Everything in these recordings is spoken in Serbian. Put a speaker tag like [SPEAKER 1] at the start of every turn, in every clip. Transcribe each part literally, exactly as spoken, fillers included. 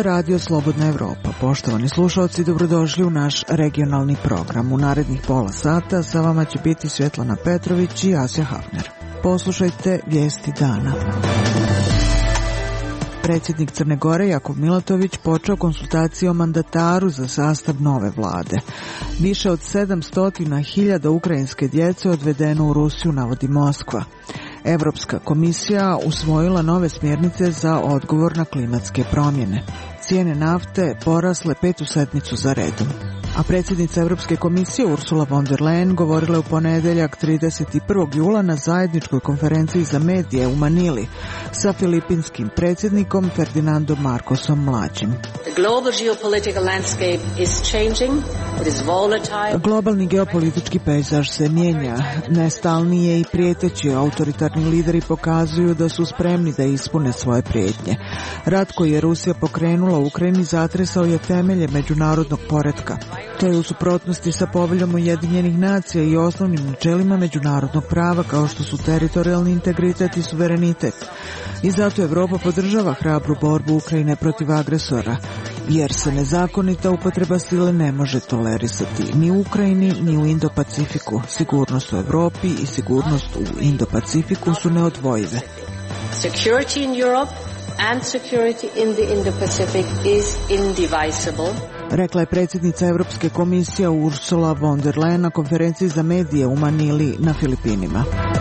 [SPEAKER 1] Radio Slobodna Evropa. Poštovani slušalci, dobrodošli u naš regionalni program. U narednih pola sata sa vama će biti Svetlana Petrović i Asja Hafner. Poslušajte vijesti dana. Predsjednik Crne Gore Jakov Milatović počeo konsultacije o mandataru za sastav nove vlade. Više od sedamsto hiljada ukrajinske djece odvedeno u Rusiju, navodi Moskva. Evropska komisija usvojila nove smjernice za odgovor na klimatske promjene. Cijene nafte porasle petu sedmicu za redom. A predsjednica Evropske komisije Ursula von der Leyen govorila je u ponedjeljak trideset prvog jula na zajedničkoj konferenciji za medije u Manili sa filipinskim predsjednikom Ferdinandom Marcosom mlađim. Globalni geopolitički pejzaž se mijenja. Nestalnije i prijeteći autoritarni lideri pokazuju da su spremni da ispune svoje prijetnje. Rat koji je Rusija pokrenula u Ukrajini zatresao je temelje međunarodnog poretka. To je u suprotnosti sa poveljom Ujedinjenih nacija i osnovnim načelima međunarodnog prava kao što su teritorijalni integritet i suverenitet. I zato Evropa podržava hrabru borbu Ukrajine protiv agresora, jer se nezakonita upotreba sile ne može tolerisati ni u Ukrajini ni u Indo-Pacifiku. Sigurnost u Evropi i sigurnost u Indo-Pacifiku su neodvojive.
[SPEAKER 2] Security in Europe and security in the Indo-Pacific is indivisible.
[SPEAKER 1] Rekla je predsjednica Europske komisije Ursula von der Leyen na konferenciji za medije u Manili na Filipinima.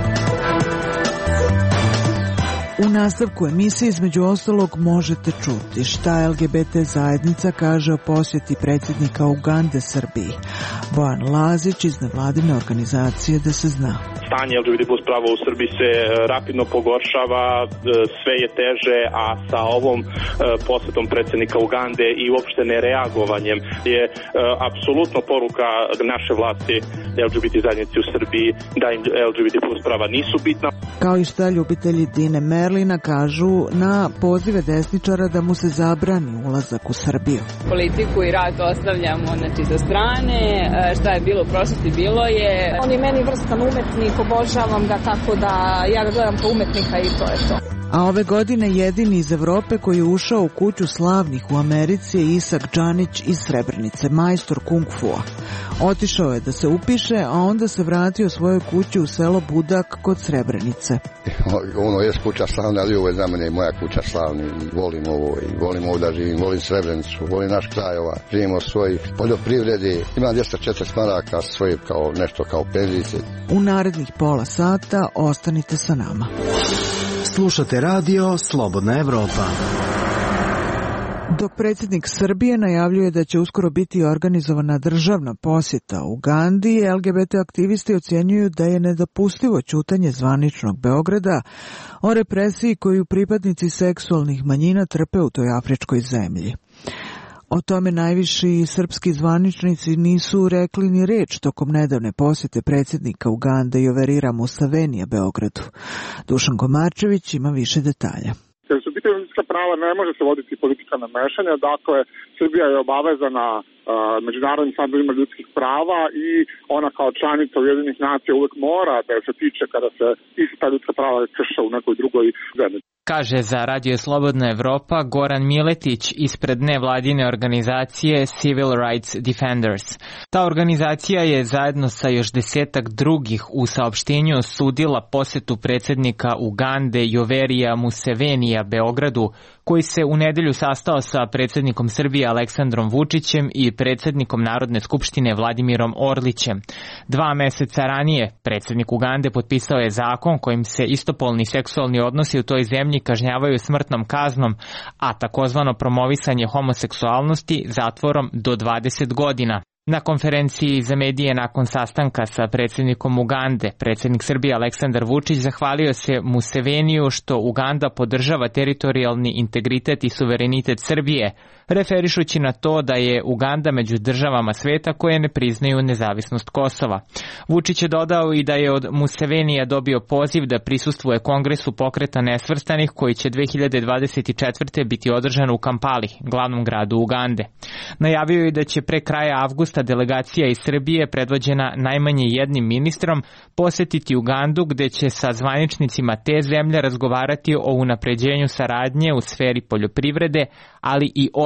[SPEAKER 1] U nastavku emisije između ostalog možete čuti šta L G B T zajednica kaže o posjeti predsjednika Ugande Srbiji. Bojan Lazić iz nevladine organizacije Da se zna.
[SPEAKER 3] Stanje L G B T plus prava u Srbiji se rapidno pogoršava, sve je teže, a sa ovom posjetom predsjednika Ugande i uopšte nereagovanjem je apsolutno poruka naše vlasti L G B T zajednici u Srbiji da im L G B T plus prava nisu bitna.
[SPEAKER 1] Kao i šta ljubitelji Dine Merlina kažu na pozive desničara da mu se zabrani ulazak u Srbiju.
[SPEAKER 4] Politiku i rat ostavljamo znači sa strane, šta je bilo u prošlosti bilo je.
[SPEAKER 5] On je meni vrstan umetnik, obožavam ga, tako da ja ga gledam kao umetnika i to je to.
[SPEAKER 1] A ove godine jedini iz Evrope koji je ušao u kuću slavnih u Americi je Isak Džanić iz Srebrenice, majstor kung fua. Otišao je da se upiše, a onda se vratio svojoj kući u selo Budak kod Srebrenice.
[SPEAKER 6] Ono je kuća slavna, ali ovo je za mene moja kuća slavna. Volim ovo i volim ovo da živim, volim Srebrenicu, volim naš kraj, ova. Živimo svojih poljoprivredi, imam dvjesto četrdeset maraka svoje kao nešto kao penzice.
[SPEAKER 1] U narednih pola sata ostanite sa nama.
[SPEAKER 7] Slušate radio Slobodna Evropa.
[SPEAKER 1] Dok predsjednik Srbije najavljuje da će uskoro biti organizovana državna posjeta Ugandi, L G B T aktivisti ocjenjuju da je nedopustivo ćutanje zvaničnog Beograda o represiji koju pripadnici seksualnih manjina trpe u toj afričkoj zemlji. O tome najviši srpski zvaničnici nisu rekli ni reč tokom nedavne posjete predsjednika Ugande Joverira Musevenija Beogradu. Dušan Komarčević ima više detalja.
[SPEAKER 8] Kad su pitanje ljudska prava ne može se voditi politika namešanja, dakle Srbija je obavezana uh, međunarodnim standardima ljudskih prava i ona kao članica Ujedinjenih nacija uvek mora da se tiče kada se ista ljudska prava krše u nekoj drugoj zemlji.
[SPEAKER 9] Kaže za Radio Slobodna Evropa Goran Miletić ispred nevladine organizacije Civil Rights Defenders. Ta organizacija je zajedno sa još desetak drugih u saopštenju osudila posjetu predsjednika Ugande Joverija Musevenija Beogradu, koji se u nedelju sastao sa predsjednikom Srbije Aleksandrom Vučićem i predsjednikom Narodne skupštine Vladimirom Orlićem. Dva meseca ranije predsjednik Ugande potpisao je zakon kojim se istopolni seksualni odnosi u toj zemlji kažnjavaju smrtnom kaznom, a takozvano promovisanje homoseksualnosti zatvorom do dvadeset godina. Na konferenciji za medije nakon sastanka sa predsjednikom Ugande, predsjednik Srbije Aleksandar Vučić zahvalio se Museveniju što Uganda podržava teritorijalni integritet i suverenitet Srbije, referišući na to da je Uganda među državama sveta koje ne priznaju nezavisnost Kosova. Vučić je dodao i da je od Musevenija dobio poziv da prisustvuje Kongresu pokreta nesvrstanih koji će dve hiljade dvadeset četvrte biti održan u Kampali, glavnom gradu Ugande. Najavio je da će pre kraja avgusta delegacija iz Srbije, predvođena najmanje jednim ministrom, posjetiti Ugandu gde će sa zvaničnicima te zemlje razgovarati o unapređenju saradnje u sferi poljoprivrede, ali i odbrane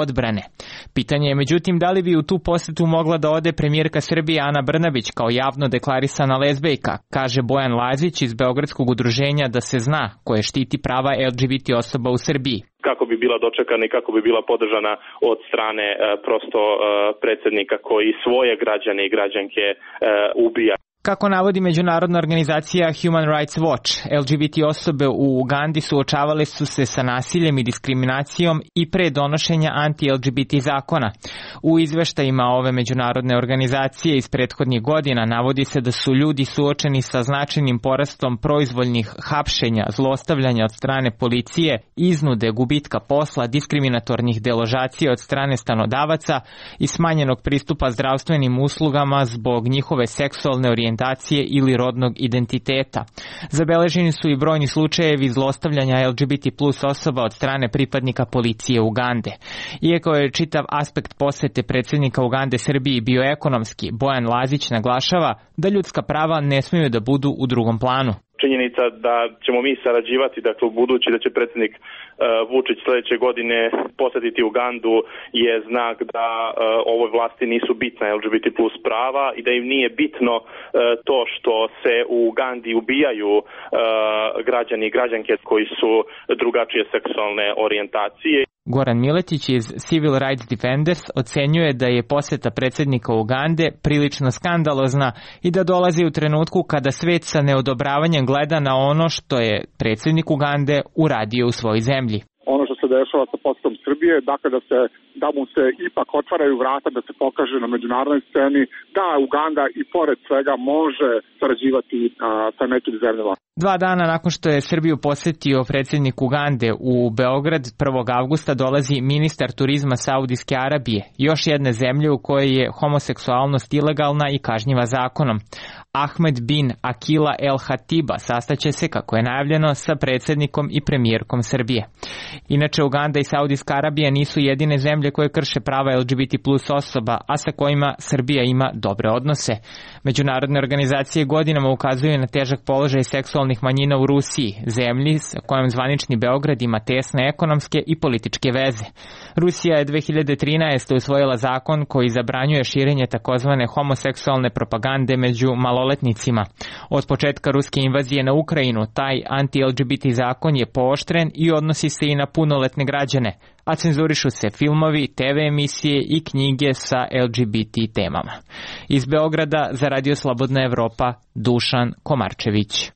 [SPEAKER 9] odbrane. Pitanje je međutim da li bi u tu posetu mogla da ode premijerka Srbije Ana Brnabić kao javno deklarisana lezbejka, kaže Bojan Lazić iz Beogradskog udruženja Da se zna, koje štiti prava L G B T osoba u Srbiji.
[SPEAKER 3] Kako bi bila dočekana i kako bi bila podržana od strane e, prosto e, predsjednika koji svoje građane i građanke e, ubija.
[SPEAKER 9] Kako navodi međunarodna organizacija Human Rights Watch, L G B T osobe u Ugandi suočavale su se sa nasiljem i diskriminacijom i pre donošenja anti-L G B T zakona. U izveštajima ove međunarodne organizacije iz prethodnih godina navodi se da su ljudi suočeni sa značajnim porastom proizvoljnih hapšenja, zlostavljanja od strane policije, iznude, gubitka posla, diskriminatornih deložacija od strane stanodavaca i smanjenog pristupa zdravstvenim uslugama zbog njihove seksualne orijentacije ili rodnog identiteta. Zabeleženi su i brojni slučajevi zlostavljanja L G B T plus osoba od strane pripadnika policije Ugande. Iako je čitav aspekt posete predsjednika Ugande Srbiji bio ekonomski, Bojan Lazić naglašava da ljudska prava ne smiju da budu u drugom planu.
[SPEAKER 3] Činjenica da ćemo mi sarađivati, dakle u budući da će predsjednik uh, Vučić sljedeće godine posjetiti Ugandu je znak da uh, ovoj vlasti nisu bitna L G B T plus prava i da im nije bitno uh, to što se u Ugandi ubijaju uh, građani i građanke koji su drugačije seksualne orijentacije.
[SPEAKER 9] Goran Miletić iz Civil Rights Defenders ocenjuje da je poseta predsjednika Ugande prilično skandalozna i da dolazi u trenutku kada svet sa neodobravanjem gleda na ono što je predsjednik Ugande uradio u svojoj zemlji.
[SPEAKER 8] Ono što se dešava sa posetom Srbije, dakle da se da mu se ipak otvaraju vrata da se pokaže na međunarodnoj sceni da Uganda i pored svega može sarađivati a, sa nekim zemljama.
[SPEAKER 9] Dva dana nakon što je Srbiju posjetio predsjednik Ugande u Beograd, prvog avgusta dolazi ministar turizma Saudijske Arabije, još jedne zemlje u kojoj je homoseksualnost ilegalna i kažnjiva zakonom. Ahmed bin Akila El Hatiba sastaće se, kako je najavljeno, sa predsjednikom i premijerkom Srbije. Inače, Uganda i Saudijska Arabija nisu jedine zemlje koje krše prava L G B T plus osoba, a sa kojima Srbija ima dobre odnose. Međunarodne organizacije godinama ukazuju na težak položaj seksualnih manjina u Rusiji, zemlji sa kojom zvanični Beograd ima tesne ekonomske i političke veze. Rusija je dve hiljade trinaeste. usvojila zakon koji zabranjuje širenje takozvane homoseksualne propagande među maloletnicima. Od početka ruske invazije na Ukrajinu taj anti-L G B T zakon je pooštren i odnosi se i na punoletne građane, a cenzurišu se filmovi, te ve emisije i knjige sa L G B T temama. Iz Beograda za Radio Slobodna Evropa, Dušan Komarčević.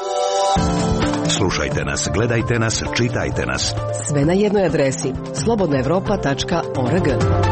[SPEAKER 10] Slušajte nas, gledajte nas, čitajte nas.
[SPEAKER 11] Sve na jednoj adresi slobodna evropa tačka org.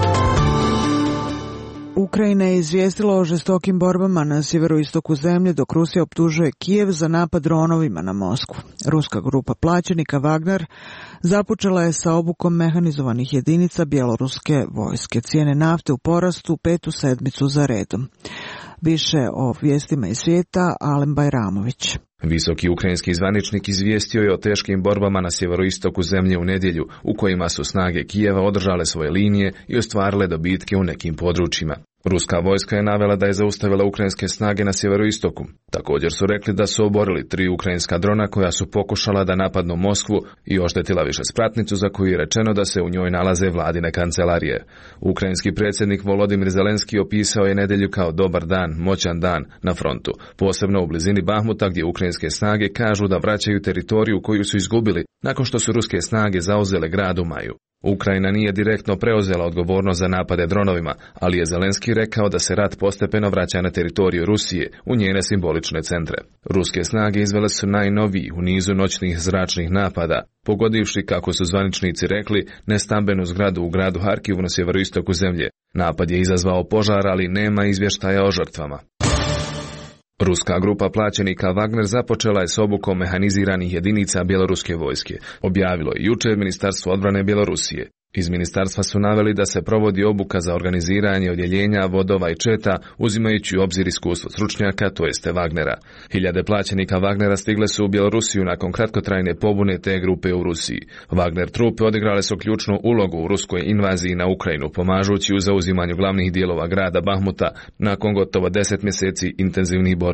[SPEAKER 1] Ukrajina je izvijestila o žestokim borbama na sjeveroistoku zemlje, dok Rusija optužuje Kijev za napad dronovima na Moskvu. Ruska grupa plaćenika Wagner započela je sa obukom mehanizovanih jedinica bjeloruske vojske. Cijene nafte u porastu petu sedmicu za redom. Više o vijestima iz svijeta, Alen Bajramović.
[SPEAKER 12] Visoki ukrajinski zvaničnik izvijestio je o teškim borbama na sjeveroistoku zemlje u nedjelju, u kojima su snage Kijeva održale svoje linije i ostvarile dobitke u nekim područjima. Ruska vojska je navela da je zaustavila ukrajinske snage na sjeveroistoku. Također su rekli da su oborili tri ukrajinska drona koja su pokušala da napadnu Moskvu i oštetila više spratnicu za koju je rečeno da se u njoj nalaze vladine kancelarije. Ukrajinski predsjednik Volodimir Zelenski opisao je nedjelju kao dobar dan, moćan dan na frontu, posebno u blizini Bahmuta gdje ukrajinske snage kažu da vraćaju teritoriju koju su izgubili nakon što su ruske snage zauzele grad u maju. Ukrajina nije direktno preuzela odgovornost za napade dronovima, ali je Zelenski rekao da se rat postepeno vraća na teritoriju Rusije, u njene simbolične centre. Ruske snage izvele su najnoviji u nizu noćnih zračnih napada, pogodivši, kako su zvaničnici rekli, nestambenu zgradu u gradu Harkivu na sjeveroistoku zemlje. Napad je izazvao požar, ali nema izvještaja o žrtvama. Ruska grupa plaćenika Wagner započela je s obukom mehaniziranih jedinica bjeloruske vojske, objavilo je jučer Ministarstvo odbrane Bjelorusije. Iz ministarstva su naveli da se provodi obuka za organiziranje odjeljenja, vodova i četa, uzimajući u obzir iskustvo stručnjaka, to jeste Wagnera. Hiljade plaćenika Wagnera stigle su u Bjelorusiju nakon kratkotrajne pobune te grupe u Rusiji. Wagner trupe odigrale su ključnu ulogu u ruskoj invaziji na Ukrajinu, pomažući u zauzimanju glavnih dijelova grada Bahmuta nakon gotovo deset mjeseci intenzivnih borbi.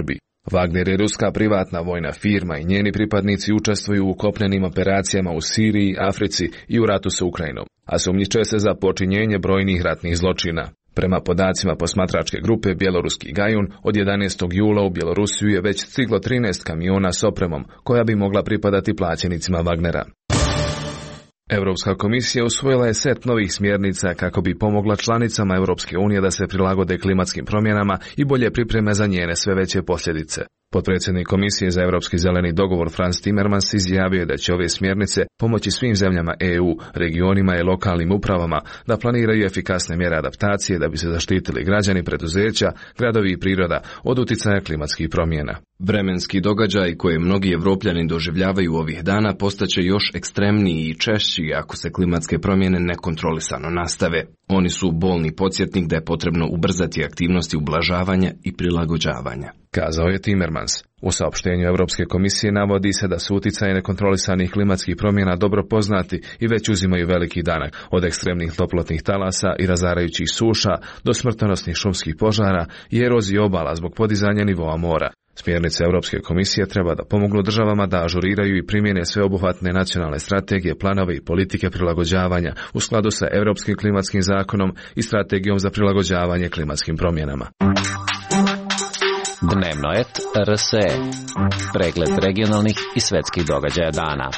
[SPEAKER 12] Wagner je ruska privatna vojna firma i njeni pripadnici učestvuju u kopnenim operacijama u Siriji, Africi i u ratu sa Ukrajinom, a sumnjiče se za počinjenje brojnih ratnih zločina. Prema podacima posmatračke grupe Bjeloruski Gajun, od jedanaestog jula u Bjelorusiju je već stiglo trinaest kamiona s opremom, koja bi mogla pripadati plaćenicima Wagnera. Europska komisija usvojila je set novih smjernica kako bi pomogla članicama Europske unije da se prilagode klimatskim promjenama i bolje pripreme za njene sve veće posljedice. Potpredsjednik Komisije za Europski zeleni dogovor Frans Timmermans izjavio je da će ove smjernice pomoći svim zemljama E U, regionima i lokalnim upravama da planiraju efikasne mjere adaptacije da bi se zaštitili građani, preduzeća, gradovi i priroda od uticaja klimatskih promjena.
[SPEAKER 13] Vremenski događaj koje mnogi Evropljani doživljavaju ovih dana postaće još ekstremniji i češći ako se klimatske promjene nekontrolisano nastave. Oni su bolni podsjetnik da je potrebno ubrzati aktivnosti ublažavanja i prilagođavanja,
[SPEAKER 12] kazao je Timmermans. U saopštenju Europske komisije navodi se da su uticaje nekontrolisanih klimatskih promjena dobro poznati i već uzimaju veliki danak, od ekstremnih toplotnih talasa i razarajućih suša do smrtonosnih šumskih požara i erozije obala zbog podizanja nivoa mora. Smjernice Europske komisije treba da pomognu državama da ažuriraju i primjene sveobuhvatne nacionalne strategije, planove i politike prilagođavanja u skladu sa Europskim klimatskim zakonom i strategijom za prilagođavanje klimatskim promjenama.
[SPEAKER 14] Dnevno et R S E. Pregled regionalnih i svetskih događaja dana.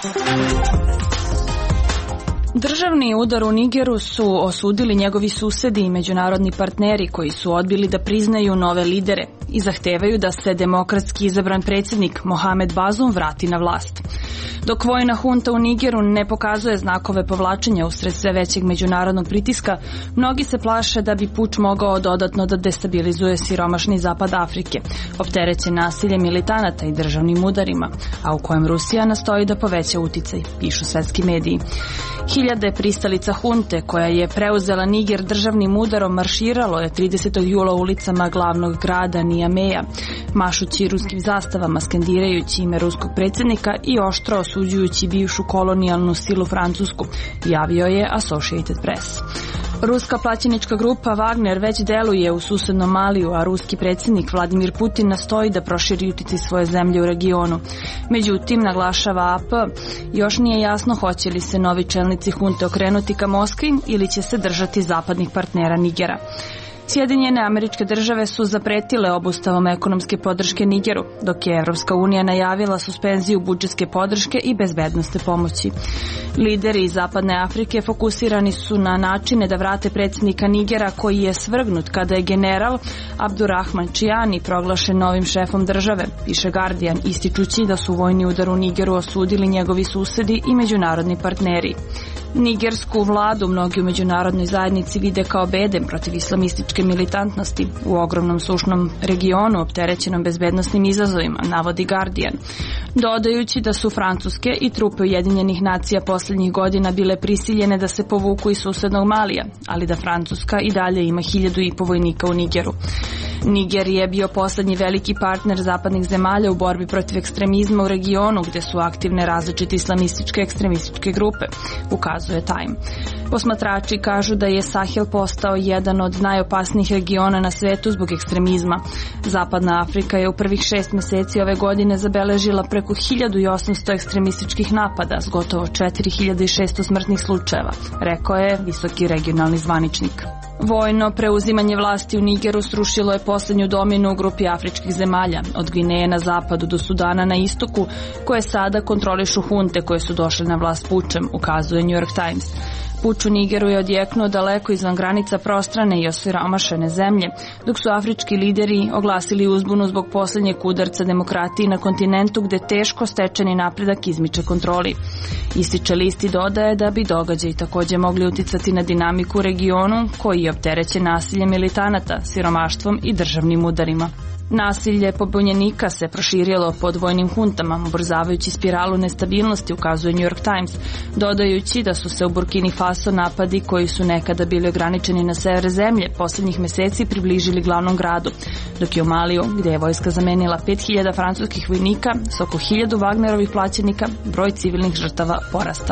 [SPEAKER 15] Državni udar u Nigeru su osudili njegovi susedi i međunarodni partneri koji su odbili da priznaju nove lidere i zahtevaju da se demokratski izabran predsjednik Mohamed Bazoum vrati na vlast. Dok vojna hunta u Nigeru ne pokazuje znakove povlačenja usred sve većeg međunarodnog pritiska, mnogi se plaše da bi puč mogao dodatno da destabilizuje siromašni zapad Afrike, opterećen nasiljem militanata i državnim udarima, a u kojem Rusija nastoji da poveća uticaj, pišu svetski mediji. Hiljade pristalica hunte, koja je preuzela Niger državnim udarom, marširalo je tridesetog jula ulicama glavnog grada Niameja, mašući ruskim zastavama, skandirajući ime ruskog predsjednika i oštro osuđujući bivšu kolonijalnu silu Francusku, javio je Associated Press. Ruska plaćenička grupa Wagner već deluje u susednom Maliju, a ruski predsjednik Vladimir Putin nastoji da proširi uticaj svoje zemlje u regionu. Međutim, naglašava A P, još nije jasno hoće li se novi čelnici hunte okrenuti ka Moskvi ili će se držati zapadnih partnera Nigera. Sjedinjene Američke Države su zapretile obustavom ekonomske podrške Nigeru, dok je Evropska unija najavila suspenziju budžetske podrške i bezbednosne pomoći. Lideri iz Zapadne Afrike fokusirani su na načine da vrate predsjednika Nigera koji je svrgnut kada je general Abdurrahman Chiani proglašen novim šefom države, piše Guardian, ističući da su vojni udar u Nigeru osudili njegovi susedi i međunarodni partneri. Nigersku vladu mnogi u međunarodnoj zajednici vide kao bedem protiv islamističke militantnosti u ogromnom sušnom regionu opterećenom bezbednosnim izazovima, navodi Guardian, dodajući da su Francuske i trupe Ujedinjenih nacija posljednjih godina bile prisiljene da se povuku iz susednog Malija, ali da Francuska i dalje ima hiljadu i po vojnika u Nigeru. Niger je bio posljednji veliki partner zapadnih zemalja u borbi protiv ekstremizma u regionu gdje su aktivne različite islamističke ekstremističke grupe, ukazuje Time. Posmatrači kažu da je Sahel postao jedan od najopasnijih regiona na svetu zbog ekstremizma. Zapadna Afrika je u prvih šest mjeseci ove godine zabeležila preko hiljadu osamsto ekstremističkih napada s gotovo četiri hiljade šesto smrtnih slučajeva, rekao je visoki regionalni zvaničnik. Vojno preuzimanje vlasti u Nigeru srušilo je posljednju dominu u grupi afričkih zemalja, od Gvineje na zapadu do Sudana na istoku, koje sada kontrolišu hunte koje su došle na vlast pučem, ukazuje New York Times. Puč u Nigeru je odjeknuo daleko izvan granica prostrane i osiromašene zemlje, dok su afrički lideri oglasili uzbunu zbog posljednjeg udarca demokratiji na kontinentu gde teško stečeni napredak izmiče kontroli. Ističe list i dodaje da bi događaji također mogli uticati na dinamiku u regionu koji je opterećen nasiljem militanata, siromaštvom i državnim udarima. Nasilje pobunjenika se proširilo pod vojnim huntama, ubrzavajući spiralu nestabilnosti, ukazuje New York Times, dodajući da su se u Burkini Faso napadi koji su nekada bili ograničeni na sever zemlje posljednjih mjeseci približili glavnom gradu, dok je u Maliju, gdje je vojska zamenila pet hiljada francuskih vojnika s oko hiljadu Wagnerovih plaćenika, broj civilnih žrtava porastao.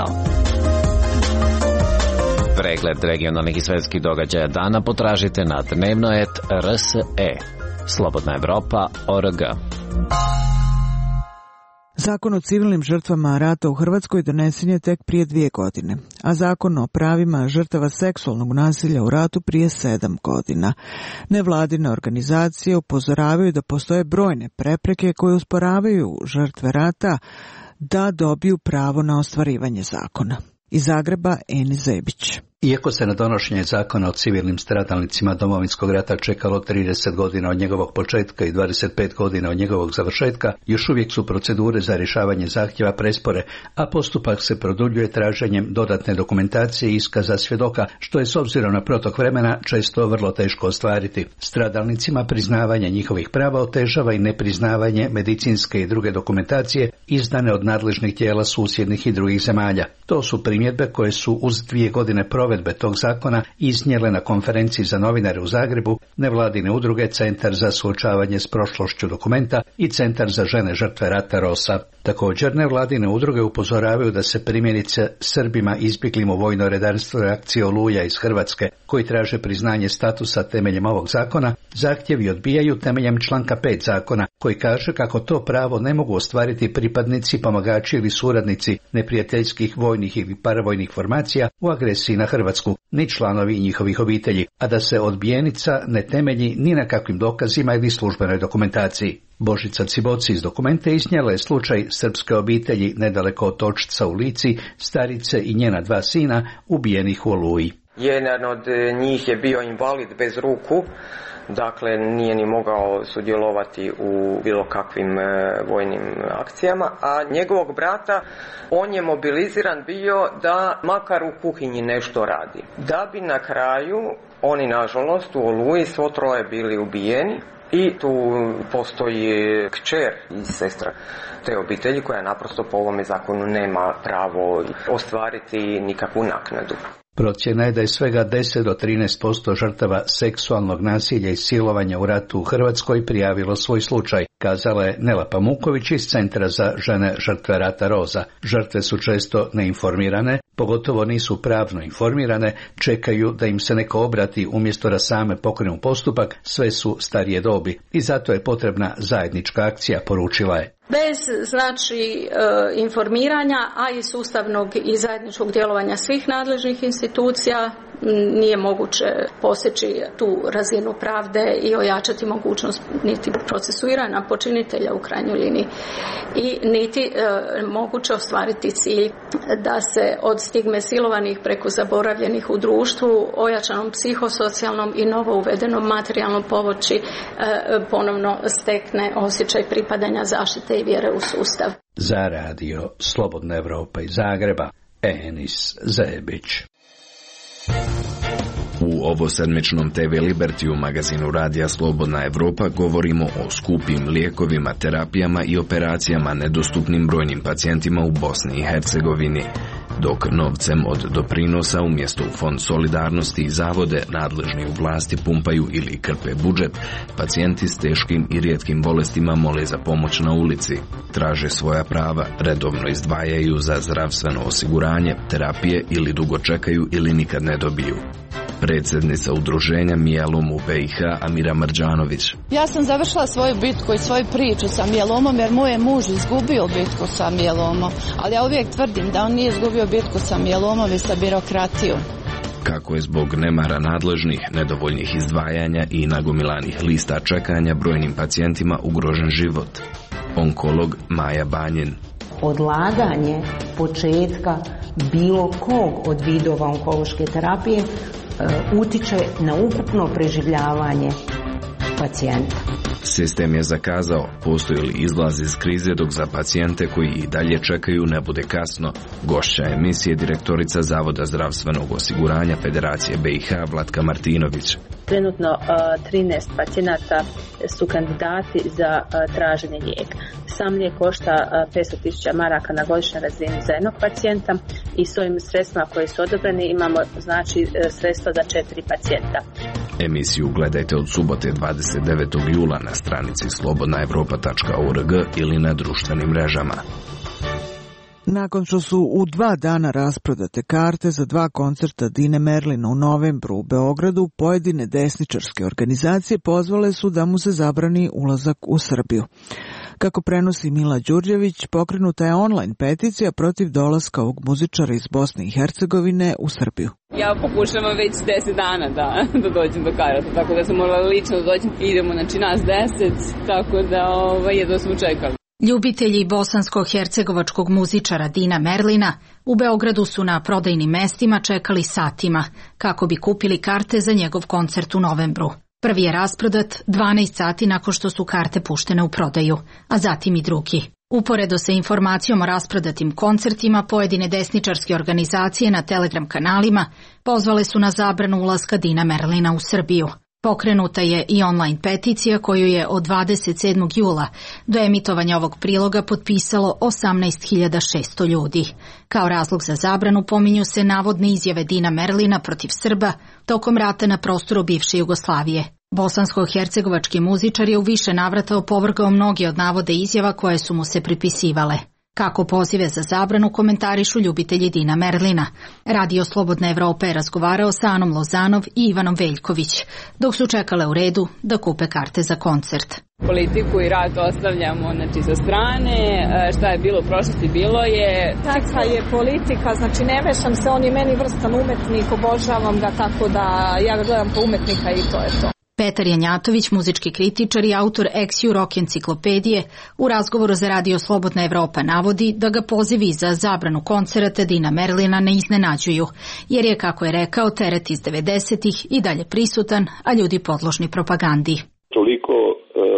[SPEAKER 14] Pregled regionalnih i svetskih događaja dana potražite na dnevno et R S E. Slobodna Evropa, O R G.
[SPEAKER 1] Zakon o civilnim žrtvama rata u Hrvatskoj donesen je tek prije dvije godine, a zakon o pravima žrtava seksualnog nasilja u ratu prije sedam godina. Nevladine organizacije upozoravaju da postoje brojne prepreke koje usporavaju žrtve rata da dobiju pravo na ostvarivanje zakona. Iz Zagreba, Enis Zebić.
[SPEAKER 16] Iako se na donošenje zakona o civilnim stradalnicima Domovinskog rata čekalo trideset godina od njegovog početka i dvadeset pet godina od njegovog završetka, još uvijek su procedure za rješavanje zahtjeva prespore, a postupak se produljuje traženjem dodatne dokumentacije i iskaza svjedoka, što je s obzirom na protok vremena često vrlo teško ostvariti. Stradalnicima priznavanje njihovih prava otežava i nepriznavanje medicinske i druge dokumentacije izdane od nadležnih tijela susjednih i drugih zemalja. To su primjedbe koje su uz dvije godine provedbe tog zakona iznijele na konferenciji za novinare u Zagrebu nevladine udruge Centar za suočavanje s prošlošću Dokumenta i Centar za žene žrtve rata Rosa. Također nevladine udruge upozoravaju da se primjerice Srbima izbjeglim u vojno redarstvo reakcije Oluja iz Hrvatske, koji traže priznanje statusa temeljem ovog zakona, zahtjevi odbijaju temeljem članka pet zakona, koji kaže kako to pravo ne mogu ostvariti pripadnici, pomagači ili suradnici neprijateljskih vojnih ili paravojnih formacija u agresiji na Hrvatsku, ni članovi njihovih obitelji, a da se odbijenica ne temelji ni na kakvim dokazima ili službenoj dokumentaciji. Božica Ciboci iz Dokumente iznijela je slučaj srpske obitelji nedaleko od Točca u Lici, starice i njena dva sina ubijenih u Oluji.
[SPEAKER 17] Jedan od njih je bio invalid bez ruku, dakle nije ni mogao sudjelovati u bilo kakvim vojnim akcijama, a njegovog brata, on je mobiliziran bio da makar u kuhinji nešto radi. Da bi na kraju oni nažalost u Oluji svo troje bili ubijeni. I tu postoji kćer i sestra te obitelji koja naprosto po ovome zakonu nema pravo ostvariti nikakvu naknadu.
[SPEAKER 16] Procjena je da je svega deset do trinaest posto žrtava seksualnog nasilja i silovanja u ratu u Hrvatskoj prijavilo svoj slučaj, kazala je Nela Pamuković iz Centra za žene žrtve rata Roza. Žrtve su često neinformirane, pogotovo nisu pravno informirane, čekaju da im se neko obrati umjesto da same pokrenu postupak, sve su starije dobi i zato je potrebna zajednička akcija, poručila je.
[SPEAKER 5] Bez znači informiranja, a i sustavnog i zajedničkog djelovanja svih nadležnih institucija nije moguće postići tu razinu pravde i ojačati mogućnost niti procesuiranja počinitelja u krajnjoj liniji i niti e, moguće ostvariti cilj da se od stigme silovanih preko zaboravljenih u društvu ojačanom psihosocijalnom i novo uvedenom materijalnom pomoći e, ponovno stekne osjećaj pripadanja, zaštite i vjere u sustav.
[SPEAKER 16] Za radio Slobodna Evropa iz Zagreba, Enis Zebić.
[SPEAKER 13] U ovosedmičnom te ve Liberty u magazinu Radija Slobodna Evropa govorimo o skupim lijekovima, terapijama i operacijama nedostupnim brojnim pacijentima u Bosni i Hercegovini. Dok novcem od doprinosa umjesto u Fond solidarnosti i zavode nadležni u vlasti pumpaju ili krpe budžet, pacijenti s teškim i rijetkim bolestima mole za pomoć na ulici, traže svoja prava, redovno izdvajaju za zdravstveno osiguranje, terapije ili dugo čekaju ili nikad ne dobiju. Predsjednica udruženja Mijelom u be i ha Amira Mrđanović.
[SPEAKER 18] Ja sam završila svoju bitku i svoju priču sa mijelomom jer moj je muž izgubio bitku sa mijelomom, ali ja uvijek tvrdim da on nije izgubio bitku sa mijelomom i sa birokratijom.
[SPEAKER 13] Kako je zbog nemara nadležnih, nedovoljnih izdvajanja i nagomilanih lista čekanja brojnim pacijentima ugrožen život. Onkolog Maja Banjin.
[SPEAKER 19] Odlaganje početka bilo kog od vidova onkološke terapije utiče na ukupno preživljavanje pacijenta.
[SPEAKER 13] Sistem je zakazao, postoji li izlaz iz krize dok za pacijente koji i dalje čekaju ne bude kasno. Gošća emisije direktorica Zavoda zdravstvenog osiguranja Federacije be i ha Vlatka Martinović.
[SPEAKER 20] Trenutno trinaest pacijenata su kandidati za traženje lijeka. Sam lijek košta petsto tisuća maraka na godišnjoj razini za jednog pacijenta i s ovim sredstvima koji su odobreni imamo znači sredstva za četiri pacijenta.
[SPEAKER 13] Emisiju gledajte od subote dvadeset devetog jula na stranici slobodna evropa tačka org ili na društvenim mrežama.
[SPEAKER 1] Nakon što su u dva dana rasprodate karte za dva koncerta Dine Merlina u novembru u Beogradu, pojedine desničarske organizacije pozvale su da mu se zabrani ulazak u Srbiju. Kako prenosi Mila Đurđević, pokrenuta je online peticija protiv dolaska ovog muzičara iz Bosne i Hercegovine u Srbiju.
[SPEAKER 4] Ja pokušavam već deset dana da, da dođem do karata, tako da sam morala lično da dođem. Idemo, znači nas deset, tako da ovaj, jedno smo čekali.
[SPEAKER 21] Ljubitelji bosansko-hercegovačkog muzičara Dina Merlina u Beogradu su na prodajnim mestima čekali satima kako bi kupili karte za njegov koncert u novembru. Prvi je rasprodat dvanaest sati nakon što su karte puštene u prodaju, a zatim i drugi. Uporedo sa informacijom o rasprodatim koncertima, pojedine desničarske organizacije na Telegram kanalima pozvale su na zabranu ulaska Dina Merlina u Srbiju. Pokrenuta je i online peticija koju je od dvadeset sedmog jula do emitovanja ovog priloga potpisalo osamnaest hiljada šesto ljudi. Kao razlog za zabranu pominju se navodne izjave Dina Merlina protiv Srba tokom rata na prostoru bivše Jugoslavije. Bosansko-hercegovački muzičar je u više navrata opovrgao mnoge od navode izjava koje su mu se pripisivale. Kako pozive za zabranu komentarišu ljubitelji Dina Merlina. Radio Slobodne Evrope je razgovarao sa Anom Lozanov i Ivanom Veljković, dok su čekale u redu da kupe karte za koncert.
[SPEAKER 4] Politiku i rat ostavljamo znači, sa strane, šta je bilo u prošlosti bilo je...
[SPEAKER 22] Takva je politika, znači ne mešam se, on je meni vrstan umetnik, obožavam ga tako da ja ga gledam po umetnika i to je to.
[SPEAKER 21] Petar Janjatović, muzički kritičar i autor Ex-Ju rock enciklopedije, u razgovoru za Radio Slobodna Evropa navodi da ga pozivi za zabranu koncerata Dina Merlina ne iznenađuju, jer je, kako je rekao, teret iz devedesetih i dalje prisutan, a ljudi podložni propagandi.
[SPEAKER 23] Toliko uh,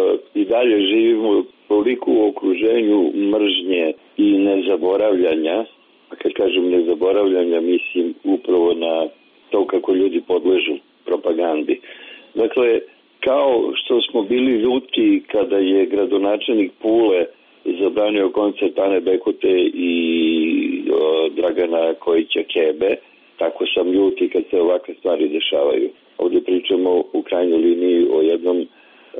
[SPEAKER 23] i dalje živimo toliko u okruženju mržnje i nezaboravljanja, a kad kažem nezaboravljanja mislim upravo na to kako ljudi podležu propagandi. Dakle, kao što smo bili ljuti kada je gradonačelnik Pule zabranio koncert Ane Bekote i o, Dragana Kojića Kebe, tako sam ljuti kad se ovakve stvari dešavaju. Ovdje pričamo u krajnjoj liniji o jednom e,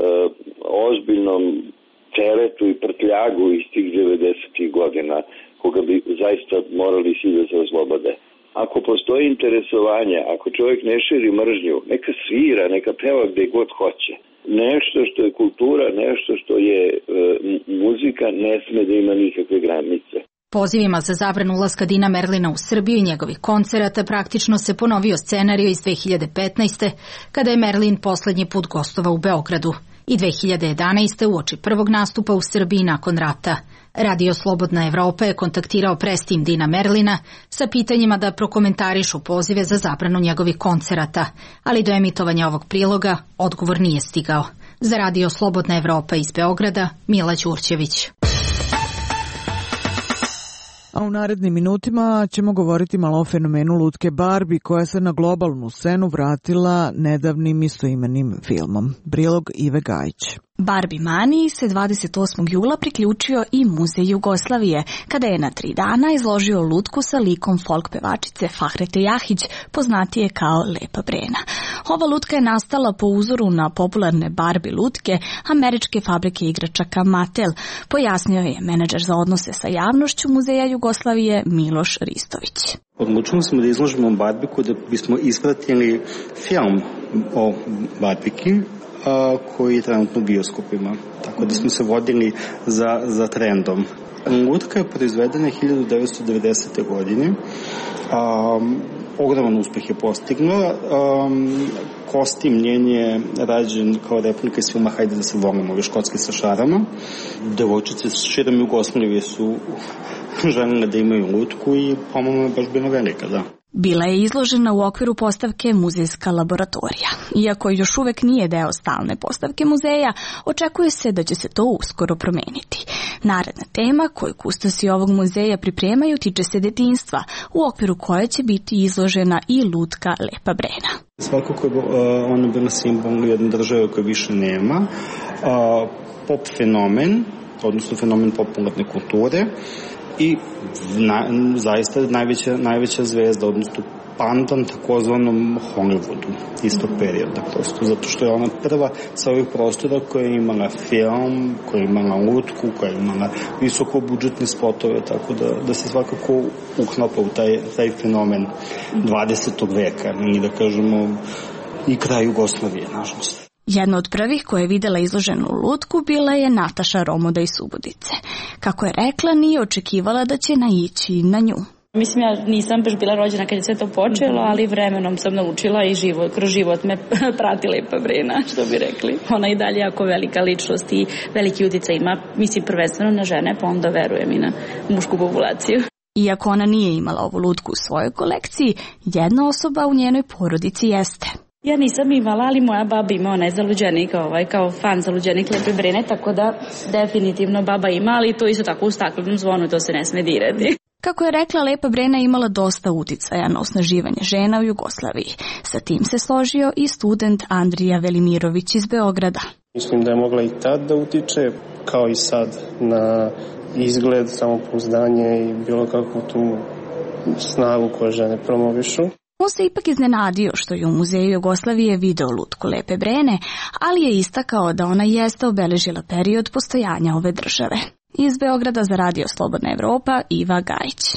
[SPEAKER 23] ozbiljnom teretu i prtljagu iz tih devedesetih godina, koga bi zaista morali svi da se oslobode. Ako postoji interesovanje, ako čovjek ne širi mržnju, neka svira, neka peva gde god hoće. Nešto što je kultura, nešto što je e, muzika, ne sme da ima nikakve granice.
[SPEAKER 21] Pozivima za zabranu ulaska Dina Merlina u Srbiju i njegovih koncerata praktično se ponovio scenariju iz dve hiljade petnaeste. kada je Merlin poslednji put gostovao u Beogradu i dve hiljade jedanaeste. uoči prvog nastupa u Srbiji nakon rata. Radio Slobodna Evropa je kontaktirao prestim Dina Merlina sa pitanjima da prokomentarišu pozive za zabranu njegovih koncerata, ali do emitovanja ovog priloga odgovor nije stigao. Za Radio Slobodna Evropa iz Beograda, Mila Đurđević.
[SPEAKER 1] A u narednim minutima ćemo govoriti malo o fenomenu lutke Barbie koja se na globalnu scenu vratila nedavnim istoimenim filmom. Prilog Ive Gajić.
[SPEAKER 15] Barbie Maniji se dvadeset osmog jula priključio i Muzej Jugoslavije, kada je na tri dana izložio lutku sa likom folk pevačice Fahrete Jahić, poznatije kao Lepa Brena. Ova lutka je nastala po uzoru na popularne Barbie lutke američke fabrike igračaka Mattel, pojasnio je menadžer za odnose sa javnošću Muzeja Jugoslavije Miloš Ristović.
[SPEAKER 24] Odlučili smo da izložimo Barbiku da bismo ispratili film o Barbiki, koji je trenutno u bioskopima. Tako da smo se vodili za, za trendom. Lutka je proizvedena hiljadu devetsto devedesete. godine. Um, ogroman uspeh je postignuo. Um, kostim njen je rađen kao replika iz filma Hajde da se volimo, ove škotske sa šarama. Devojčice širom Jugoslavije su željene da imaju lutku i pomalo je baš bila velika, da.
[SPEAKER 15] Bila je izložena u okviru postavke Muzejska laboratorija. Iako još uvek nije deo stalne postavke muzeja, očekuje se da će se to uskoro promeniti. Naredna tema koju kustosi ovog muzeja pripremaju tiče se detinjstva, u okviru koje će biti izložena i lutka Lepa Brena.
[SPEAKER 24] Svakako je ona bila simbol jedne države koje više nema. Pop fenomen, odnosno fenomen popularne kulture, i na, zaista najveća, najveća zvezda, odnosno pandan takozvanom Hollywoodu istog perioda, prosto, zato što je ona prva sa ovih prostora koja je imala film, koja je imala lutku, koja je imala visoko budžetne spotove, tako da, da se svakako uklapa u taj, taj fenomen dvadesetog veka, i da kažemo i kraj Jugoslavije, nažalost.
[SPEAKER 15] Jedna od prvih koja je videla izloženu lutku bila je Nataša Romoda iz Subotice. Kako je rekla, nije očekivala da će naići na nju.
[SPEAKER 2] Mislim, ja nisam baš bila rođena kad je sve to počelo, ali vremenom sam naučila i život, kroz život me prati Lepa Brena, što bi rekli. Ona i dalje jako velika ličnost i veliki utjecaj ima, mislim, prvenstveno na žene, pa onda verujem i na mušku populaciju.
[SPEAKER 15] Iako ona nije imala ovu lutku u svojoj kolekciji, jedna osoba u njenoj porodici jeste.
[SPEAKER 2] Ja nisam imala, ali moja baba ima, ona je zaluđenik, ovaj, kao fan zaluđenik Lepe Brene, tako da definitivno baba ima, ali to isto tako u staklenom zvonu, to se ne sme dirati.
[SPEAKER 15] Kako je rekla, Lepa Brena imala dosta uticaja na osnaživanje žena u Jugoslaviji. Sa tim se složio i student Andrija Velimirović iz Beograda.
[SPEAKER 3] Mislim da je mogla i tad da utiče, kao i sad, na izgled, samopouzdanje i bilo kakvu tu snagu koju žene promovišu.
[SPEAKER 15] On se ipak iznenadio što je u Muzeju Jugoslavije video lutku Lepe Brene, ali je istakao da ona jeste obeležila period postojanja ove države. Iz Beograda za Radio Slobodna Evropa, Iva Gajić.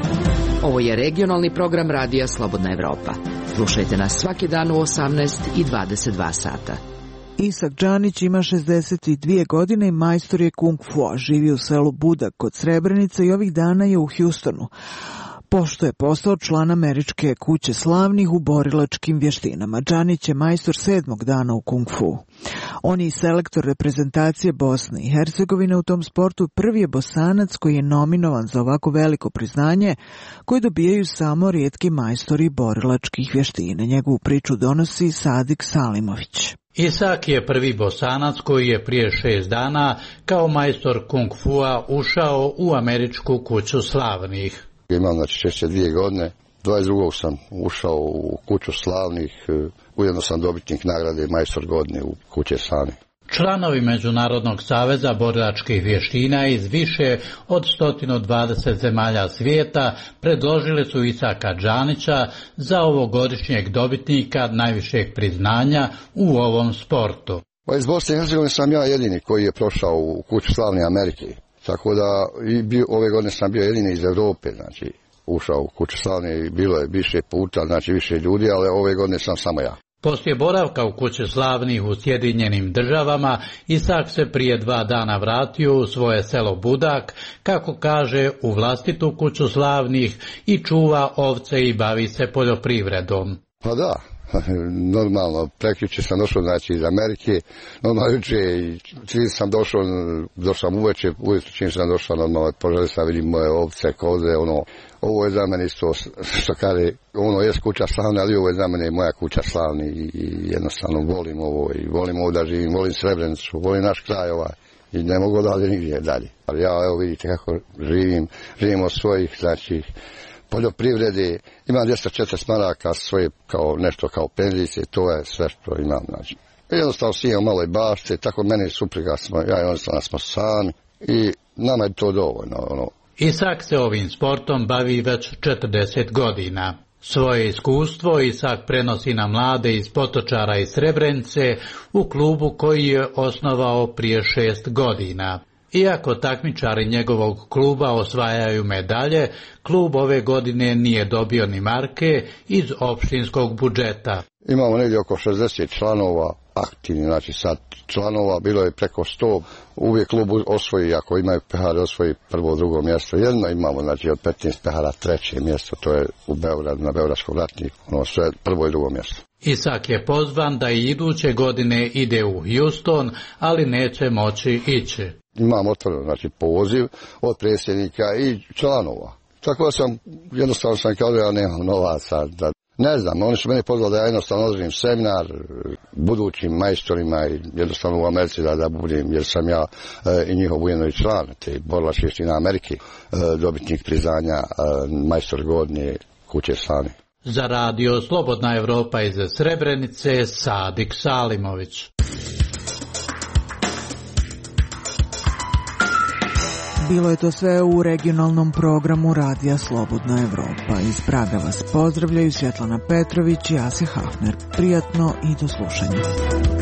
[SPEAKER 11] Ovo je regionalni program Radija Slobodna Evropa. Slušajte nas svaki dan u osamnaest i dvadeset dva sata.
[SPEAKER 1] Isak Džanić ima šezdeset dvije godine i majstor je kung fua. Živi u selu Budak kod Srebrenice i ovih dana je u Houstonu, pošto je postao član američke kuće slavnih u borilačkim vještinama. Džanić je majstor sedmog dana u kung fu. On je i selektor reprezentacije Bosne i Hercegovine u tom sportu. Prvi je Bosanac koji je nominovan za ovako veliko priznanje koje dobijaju samo rijetki majstori borilačkih vještina. Njegovu priču donosi Sadik Salimović.
[SPEAKER 6] Isak je prvi Bosanac koji je prije šest dana kao majstor kung fua ušao u američku kuću slavnih.
[SPEAKER 7] Imam znači šezdeset dvije godine, dvadeset drugog sam ušao u kuću slavnih, ujedno sam dobitnik nagrade majstor godine u kuće slavnih.
[SPEAKER 6] Članovi Međunarodnog saveza borilačkih vještina iz više od sto dvadeset zemalja svijeta predložili su Isaka Džanića za ovogodišnjeg dobitnika najvišeg priznanja u ovom sportu.
[SPEAKER 7] Pa iz Bosne i Hercegovine sam ja jedini koji je prošao u kuću slavne Amerike. Tako da i bio, ove godine sam bio jedini iz Europe, znači ušao u kuću slavne i bilo je više puta, znači više ljudi, ali ove godine sam samo ja.
[SPEAKER 6] Poslije boravka u kući slavnih u Sjedinjenim državama, Isak se prije dva dana vratio u svoje selo Budak, kako kaže, u vlastitu kuću slavnih i čuva ovce i bavi se poljoprivredom.
[SPEAKER 7] Pa da, normalno, prekjuče sam došao znači iz Amerike, normalno juče i čim sam došao, došao sam uveče, ujutro čim sam došao, normalno poželio sam vidim moje ovce, koze, ono, ovo je za mene isto, što kaže, ono je kuća slavna, ali ovo je za mene moja kuća slavni i, i jednostavno volim ovo i volim ovo da živim, volim Srebrenicu, volim naš kraj ovaj i ne mogu dalje nigdje dalje. Ali ja, evo vidite kako živim, živim od svojih, znači, poljoprivrede, imam dvjesto četrdeset maraka svoje kao nešto kao penzice, to je sve što imam, znači. Jednostavno si imam malo i bašce, tako mene i supruga smo, ja i jednostavno smo sami i nama je to dovoljno, ono.
[SPEAKER 6] Isak se ovim sportom bavi već četrdeset godina. Svoje iskustvo Isak prenosi na mlade iz Potočara i Srebrenice u klubu koji je osnovao prije šest godina. Iako takmičari njegovog kluba osvajaju medalje, klub ove godine nije dobio ni marke iz opštinskog budžeta.
[SPEAKER 7] Imamo negdje oko šezdeset članova aktivni, znači sad članova, bilo je preko sto, uvijek klub osvoji, ako imaju pehare, osvoji prvo, drugo mjesto. Jedno imamo, znači od petnaest pehara treće mjesto, to je u Beogradu, na Beogradskom ratniku, ono sve prvo i drugo mjesto.
[SPEAKER 6] Isak je pozvan da i iduće godine ide u Houston, ali neće moći ići.
[SPEAKER 7] Imam otvoreno, znači poziv od predsjednika i članova. Tako da sam, jednostavno sam kao da ja nemam novaca, da ne znam, oni su mene pozvali da ja jednostavno održim seminar budućim majstorima i jednostavno u Americi da, da budem, jer sam ja e, i njihov ujedno i član te borilačke vještine Amerike, e, dobitnik priznanja e, majstor godine kuće slavnih.
[SPEAKER 6] Za Radio Slobodna Evropa iz Srebrenice, Sadik Salimović.
[SPEAKER 1] Bilo je to sve u regionalnom programu Radija Slobodna Evropa. Iz Praga vas pozdravljaju Svjetlana Petrović i Asja Hafner. Prijatno i do slušanja.